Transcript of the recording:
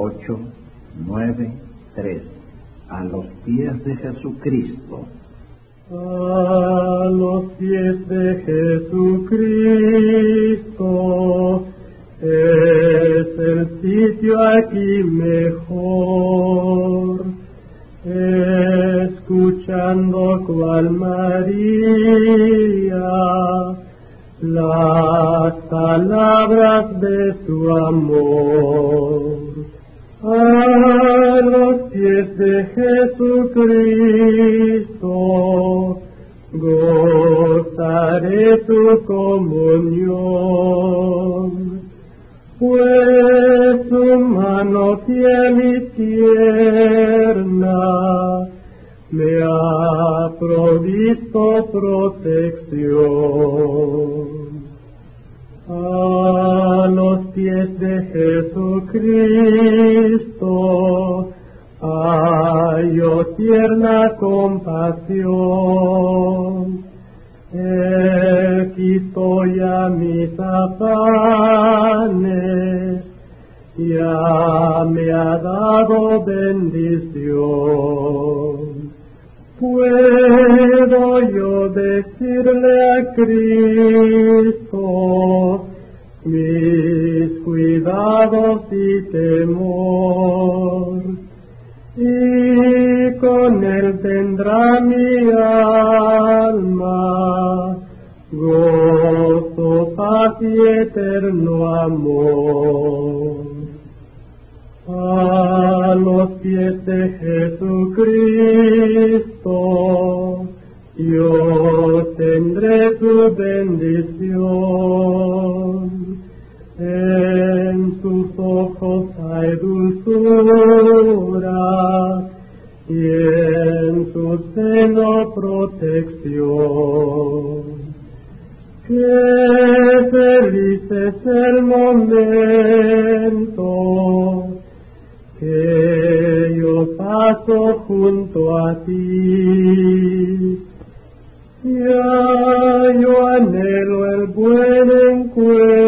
8, 9, 3. A los pies de Jesucristo. A los pies de Jesucristo es el sitio aquí mejor, escuchando cual María las palabras de su amor. A los pies de Jesucristo gozaré tu comunión, pues tu mano fiel y tierna me ha provisto protección. A los pies de Jesucristo hallo tierna compasión. Él quitó ya mis afanes, ya me ha dado bendición. ¿Puedo yo decirle a Cristo mis cuidados y temor? Y con él tendrá mi alma gozo, paz y eterno amor. A los pies de Jesucristo yo tendré su bendición. En sus ojos hay dulzura y en su seno protección. Qué feliz es el momento que yo paso junto a ti. Ya yo anhelo el buen encuentro